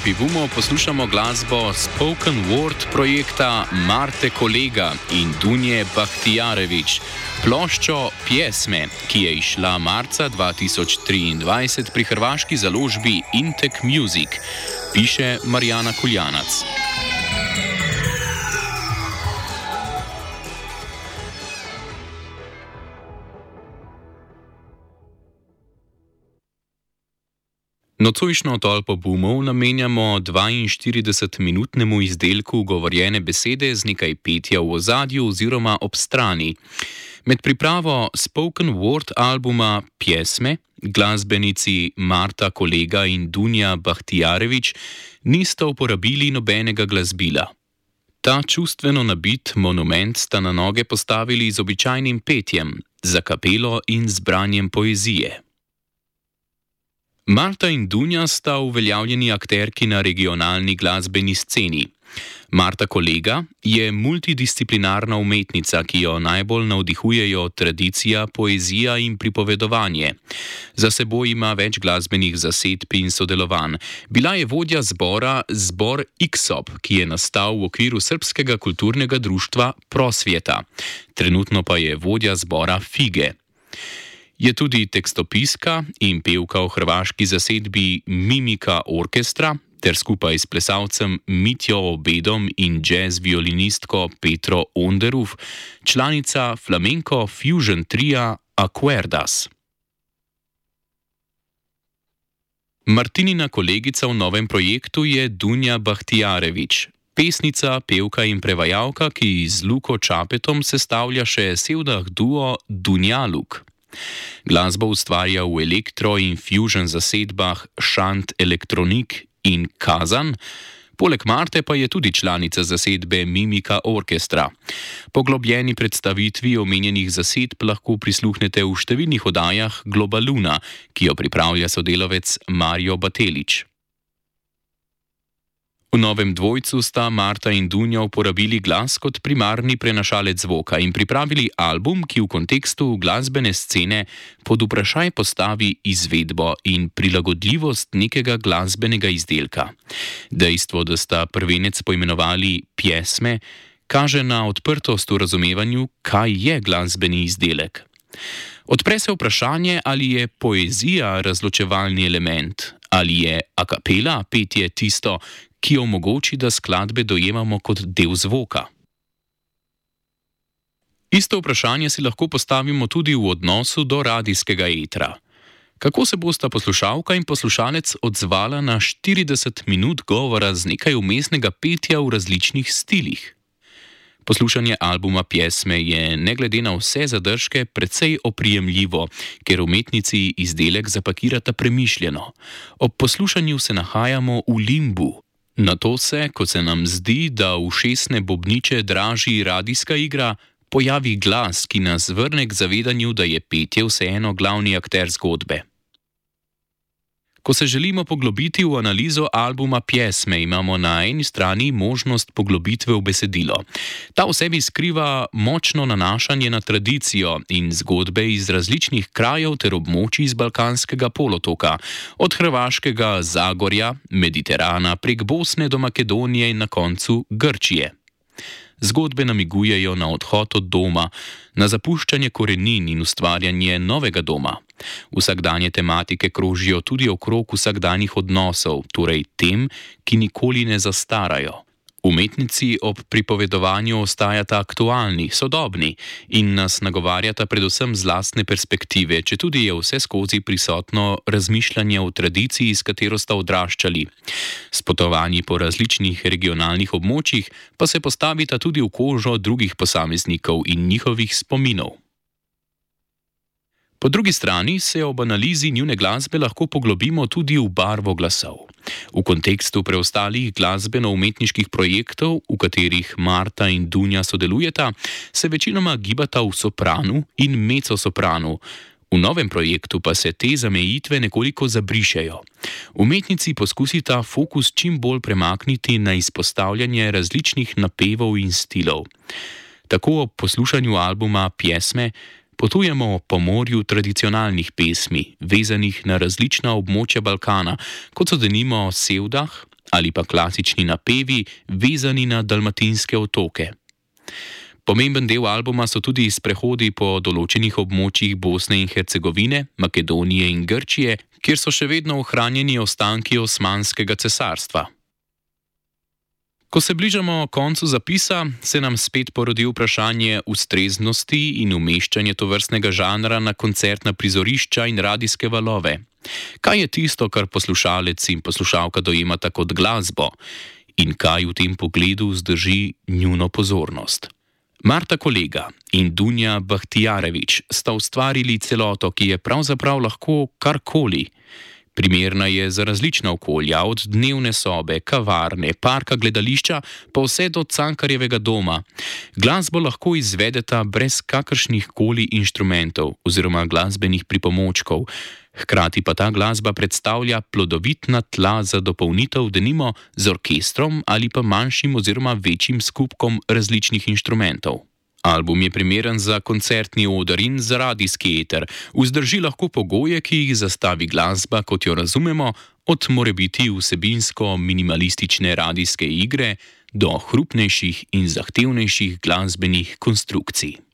Alpivumu poslušamo glasbo Spoken Word projekta Marte Kolega in Dunje Bahtijarević, ploščo Pjesme, ki je izšla marca 2023 pri hrvaški založbi Intek Music, piše Marjana Kuljanac. Nocojšnjo tolpo bumov namenjamo 42-minutnemu izdelku govorjene besede z nekaj petja v ozadju oziroma ob strani. Med pripravo Spoken Word albuma Pjesme glasbenici Marta Kolega in Dunja Bahtijarević nista uporabili nobenega glasbila. Ta čustveno nabit monument sta na noge postavili z običajnim petjem, za kapelo in zbranjem poezije. Marta in Dunja sta uveljavljeni akterki na regionalni glasbeni sceni. Marta Kolega je multidisciplinarna umetnica, ki jo najbolj navdihujejo tradicija, poezija in pripovedovanje. Za seboj ima več glasbenih zasedb in sodelovanj. Bila je vodja zbora Zbor Iksob, ki je nastal v okviru Srbskega kulturnega društva Prosvjeta. Trenutno pa je vodja zbora Fige. Je tudi tekstopiska in pevka v hrvaški zasedbi Mimika Orkestra ter skupaj s plesalcem Mitjo Obedom in jazz violinistko Petro Onderuf, članica flamenco fusion tria Acuerdas. Martinina kolegica v novem projektu je Dunja Bahtijarević, pesnica, pevka in prevajalka, ki z Luko Čapetom sestavlja še sevdah duo Dunjaluk. Glasbo ustvarja v elektro in fusion zasedbah Šant Elektronik in Kazan, poleg Marte pa je tudi članica zasedbe Mimika Orkestra. Poglobljeni predstavitvi omenjenih zasedb lahko prisluhnete v številnih oddajah Globaluna, ki jo pripravlja sodelavec Mario Batelić. V novem dvojcu sta Marta in Dunja uporabili glas kot primarni prenašalec zvoka in pripravili album, ki v kontekstu glasbene scene pod vprašaj postavi izvedbo in prilagodljivost nekega glasbenega izdelka. Dejstvo, da sta prvenec poimenovali Pjesme, kaže na odprtost v razumevanju, kaj je glasbeni izdelek. Odpre se vprašanje, ali je poezija razločevalni element, ali je a capella petje tisto, ki omogoči, da skladbe dojemamo kot del zvoka. Isto vprašanje si lahko postavimo tudi v odnosu do radijskega etra. Kako se bosta poslušalka in poslušalec odzvala na 40 minut govora z nekaj vmesnega petja v različnih stilih? Poslušanje albuma Pjesme je, ne glede na vse zadržke, precej oprijemljivo, ker umetnici izdelek zapakirata premišljeno. Ob poslušanju se nahajamo v limbu. Nato se, ko se nam zdi, da ušesne bobniče draži radijska igra, pojavi glas, ki nas vrne k zavedanju, da je petje vseeno glavni akter zgodbe. Ko se želimo poglobiti v analizo albuma Pjesme, imamo na eni strani možnost poglobitve v besedilo. Ta v sebi skriva močno nanašanje na tradicijo in zgodbe iz različnih krajev ter območij z Balkanskega polotoka, od hrvaškega Zagorja, Mediterana, prek Bosne do Makedonije in na koncu Grčije. Zgodbe namigujejo na odhod od doma, na zapuščanje korenin in ustvarjanje novega doma. Vsakdanje tematike krožijo tudi okrog vsakdanjih odnosov, torej tem, ki nikoli ne zastarajo. Umetnici ob pripovedovanju ostajata aktualni, sodobni in nas nagovarjata predvsem z lastne perspektive, četudi je vse skozi prisotno razmišljanje o tradiciji, s katero sta odraščali. S potovanji po različnih regionalnih območjih pa se postavita tudi v kožo drugih posameznikov in njihovih spominov. Po drugi strani se ob analizi njune glasbe lahko poglobimo tudi v barvo glasov. V kontekstu preostalih glasbeno-umetniških projektov, v katerih Marta in Dunja sodelujeta, se večinoma gibata v sopranu in mezzosopranu. V novem projektu pa se te zamejitve nekoliko zabrišejo. Umetnici poskusita fokus čim bolj premakniti na izpostavljanje različnih napevov in stilov. Tako ob poslušanju albuma Pjesme potujemo po morju tradicionalnih pesmi, vezanih na različna območja Balkana, kot so denimo sevdah, ali pa klasični napevi, vezani na dalmatinske otoke. Pomemben del albuma so tudi sprehodi po določenih območjih Bosne in Hercegovine, Makedonije in Grčije, kjer so še vedno ohranjeni ostanki Osmanskega cesarstva. Ko se bližamo koncu zapisa, se nam spet porodi vprašanje ustreznosti in umeščanja tovrstnega žanra na koncertna prizorišča in radijske valove. Kaj je tisto, kar poslušalec in poslušalka dojemata kot glasbo in kaj v tem pogledu zdrži njuno pozornost? Marta Kolega in Dunja Bahtijarević sta ustvarili celoto, ki je pravzaprav lahko karkoli. Primerna je za različna okolja, od dnevne sobe, kavarne, parka, gledališča, pa vse do Cankarjevega doma. Glasbo lahko izvedeta brez kakršnih koli inštrumentov oziroma glasbenih pripomočkov. Hkrati pa ta glasba predstavlja plodovitna tla za dopolnitev denimo z orkestrom ali pa manjšim oziroma večjim skupkom različnih inštrumentov. Album je primeren za koncertni oder in za radijski eter, vzdrži lahko pogoje, ki jih zastavi glasba, kot jo razumemo, od morebiti vsebinsko minimalistične radijske igre do hrupnejših in zahtevnejših glasbenih konstrukcij.